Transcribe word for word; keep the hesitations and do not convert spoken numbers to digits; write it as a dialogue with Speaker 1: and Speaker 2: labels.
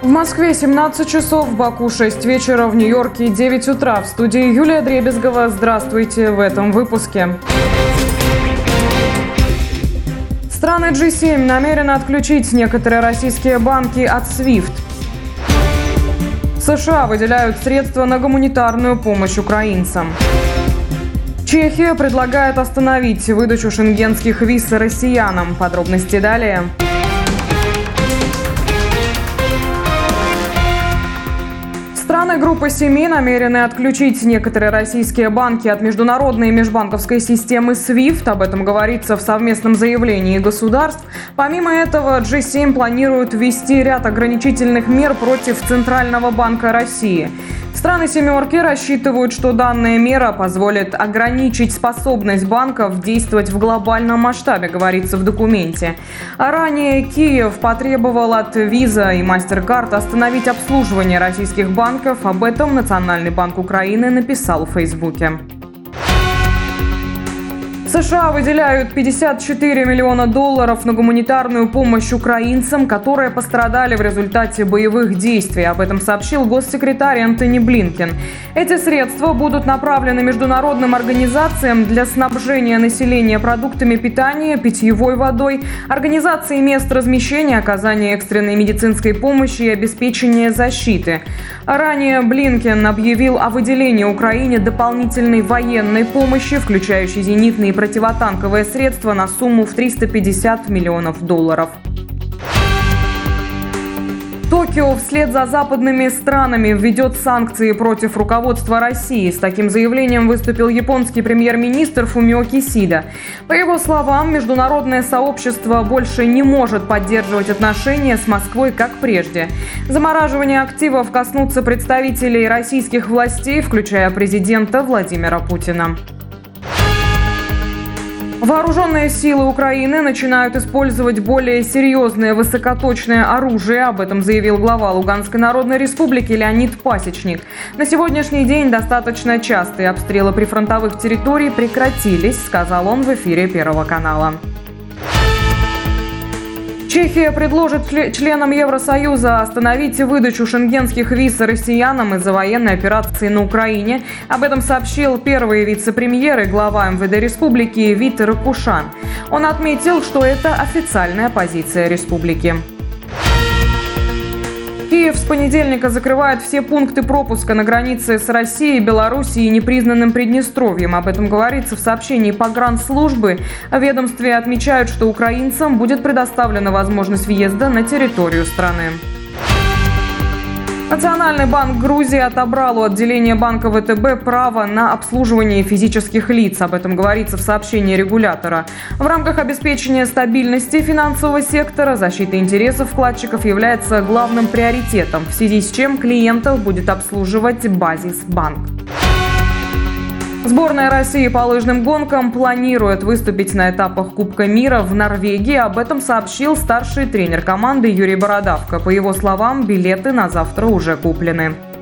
Speaker 1: В Москве семнадцать часов, в Баку шесть вечера, в Нью-Йорке девять утра. В студии Юлия Дребезгова. Здравствуйте в этом выпуске. Страны джи семь намерены отключить некоторые российские банки от свифт. США выделяют средства на гуманитарную помощь украинцам. Чехия предлагает остановить выдачу шенгенских виз россиянам. Подробности далее. Страны группы семи намерены отключить некоторые российские банки от международной межбанковской системы свифт. Об этом говорится в совместном заявлении государств. Помимо этого, джи семь планирует ввести ряд ограничительных мер против Центрального банка России. Страны «семерки» рассчитывают, что данная мера позволит ограничить способность банков действовать в глобальном масштабе, говорится в документе. А ранее Киев потребовал от Visa и MasterCard остановить обслуживание российских банков. Об этом Национальный банк Украины написал в Фейсбуке. США выделяют пятьдесят четыре миллиона долларов на гуманитарную помощь украинцам, которые пострадали в результате боевых действий. Об этом сообщил госсекретарь Энтони Блинкен. Эти средства будут направлены международным организациям для снабжения населения продуктами питания, питьевой водой, организации мест размещения, оказания экстренной медицинской помощи и обеспечения защиты. Ранее Блинкен объявил о выделении Украине дополнительной военной помощи, включающей зенитные и противотанковые средства на сумму в триста пятьдесят миллионов долларов. Токио вслед за западными странами введет санкции против руководства России. С таким заявлением выступил японский премьер-министр Фумио Кисида. По его словам, международное сообщество больше не может поддерживать отношения с Москвой, как прежде. Замораживание активов коснутся представителей российских властей, включая президента Владимира Путина. Вооруженные силы Украины начинают использовать более серьезное высокоточное оружие. Об этом заявил глава Луганской Народной Республики Леонид Пасечник. На сегодняшний день достаточно частые обстрелы прифронтовых территорий прекратились, сказал он в эфире Первого канала. Чехия предложит членам Евросоюза остановить выдачу шенгенских виз россиянам из-за военной операции на Украине. Об этом сообщил первый вице-премьер и глава эм вэ дэ республики Вит Ракушан. Он отметил, что это официальная позиция республики. Киев с понедельника закрывает все пункты пропуска на границе с Россией, Белоруссией и непризнанным Приднестровьем. Об этом говорится в сообщении погранслужбы. В ведомстве отмечают, что украинцам будет предоставлена возможность въезда на территорию страны. Национальный банк Грузии отобрал у отделения банка вэ тэ бэ право на обслуживание физических лиц. Об этом говорится в сообщении регулятора. В рамках обеспечения стабильности финансового сектора защита интересов вкладчиков является главным приоритетом, в связи с чем клиентов будет обслуживать Базисбанк. Сборная России по лыжным гонкам планирует выступить на этапах Кубка мира в Норвегии. Об этом сообщил старший тренер команды Юрий Бородавко. По его словам, билеты на завтра уже куплены.